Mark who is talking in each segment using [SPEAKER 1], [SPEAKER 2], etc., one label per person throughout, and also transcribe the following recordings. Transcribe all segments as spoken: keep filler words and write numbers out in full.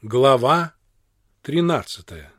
[SPEAKER 1] Глава тринадцатая.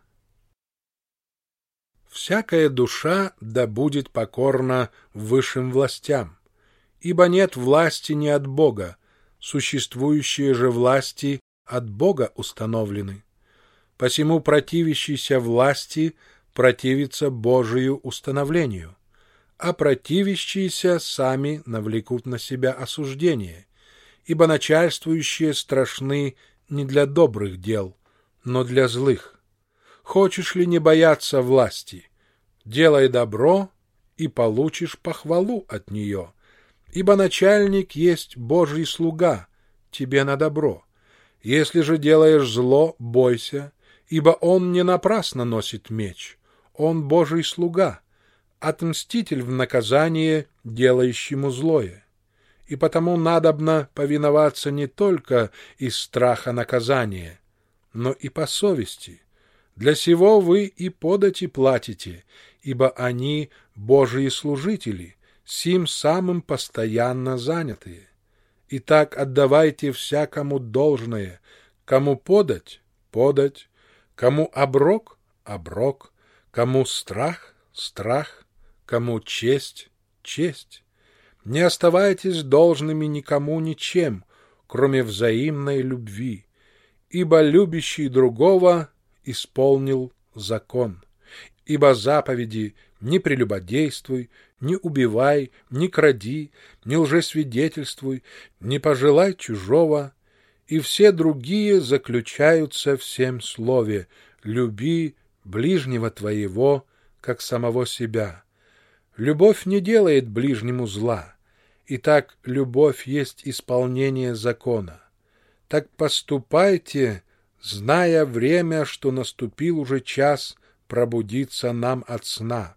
[SPEAKER 1] Всякая душа да будет покорна высшим властям, ибо нет власти не от Бога, существующие же власти от Бога установлены. Посему противящийся власти противится Божию установлению, а противящиеся сами навлекут на себя осуждение, ибо начальствующие страшны не для добрых дел, но для злых. Хочешь ли не бояться власти? Делай добро, и получишь похвалу от нее, ибо начальник есть Божий слуга, тебе на добро. Если же делаешь зло, бойся, ибо он не напрасно носит меч, он Божий слуга, отмститель в наказание делающему злое. И потому надобно повиноваться не только из страха наказания, но и по совести. Для сего вы и подати платите, ибо они Божии служители, сим самым постоянно занятые. Итак, отдавайте всякому должное, кому подать — подать, кому оброк — оброк, кому страх — страх, кому честь — честь. Не оставайтесь должными никому ничем, кроме взаимной любви, ибо любящий другого исполнил закон. Ибо заповеди: не прелюбодействуй, не убивай, не кради, не лжесвидетельствуй, не пожелай чужого, и все другие заключаются в сем слове: люби ближнего твоего, как самого себя. Любовь не делает ближнему зла. Итак, любовь есть исполнение закона. Так поступайте, зная время, что наступил уже час пробудиться нам от сна.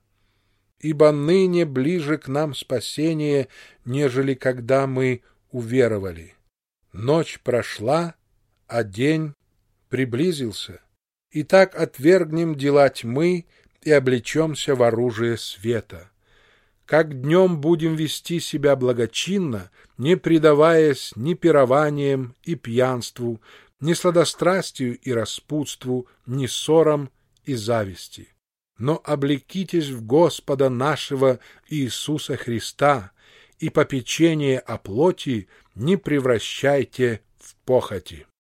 [SPEAKER 1] Ибо ныне ближе к нам спасение, нежели когда мы уверовали. Ночь прошла, а день приблизился. Итак, отвергнем дела тьмы и облечемся в оружие света. Как днем будем вести себя благочинно, не предаваясь ни пированиям и пьянству, ни сладострастию и распутству, ни ссорам и зависти. Но облекитесь в Господа нашего Иисуса Христа, и попечение о плоти не превращайте в похоти.